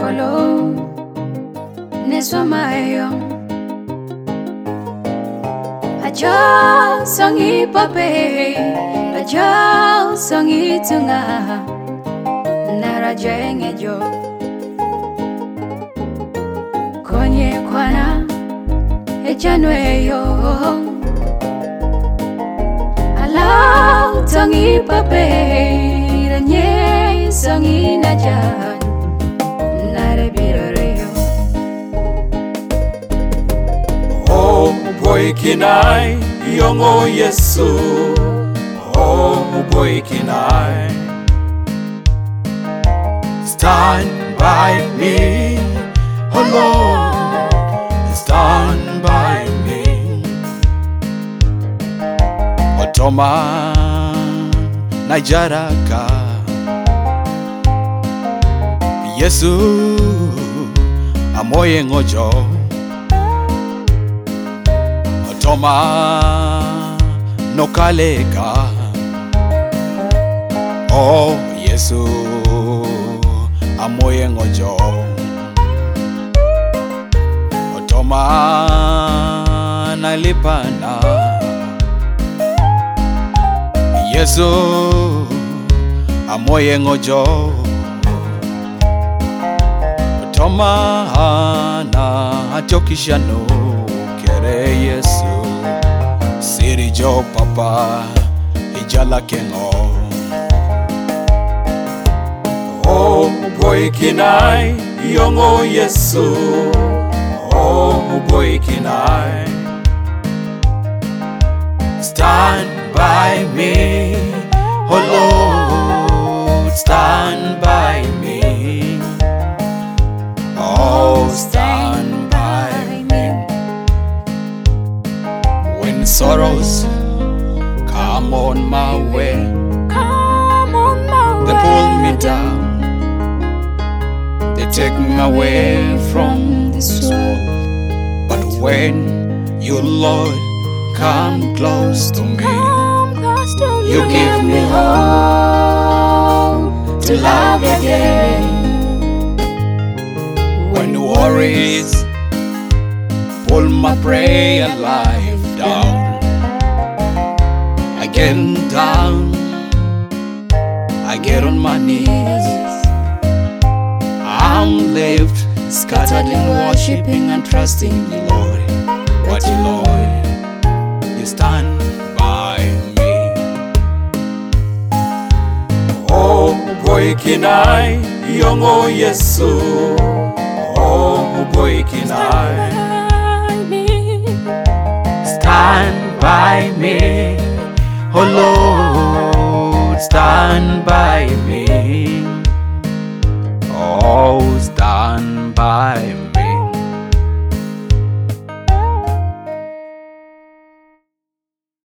kolo neswamayo ajo songi pape ajo songi tunga narajengejo konye kwana ejanweyo alau songi pape ranye songi najan narebiroreyo oh boy kinai yongo Yesu oh boy kinai stand by me oh Lord stand by me otoma najaraka Yesu amoye ngojo otoma nokaleka oh Yesu amoye ngojo otoma nalipana Yesu amoye ngojo otoma na atokishano kere Yesu siri jo papa ijala kengo oh boy kinai yongo Yesu oh boy kinai stand by me oh Lord stand by me oh stand by me when sorrows come on my way they pull me down they take me away from this world but when you Lord come close to me you give me hope to love again when worries pull my prayer life down I get down I get on my knees I'm left scattered in worshiping and trusting you Lord but you Lord you stand by me oh boy kinai yongo Yesu oh boy kinai stand by me oh Lord stand by me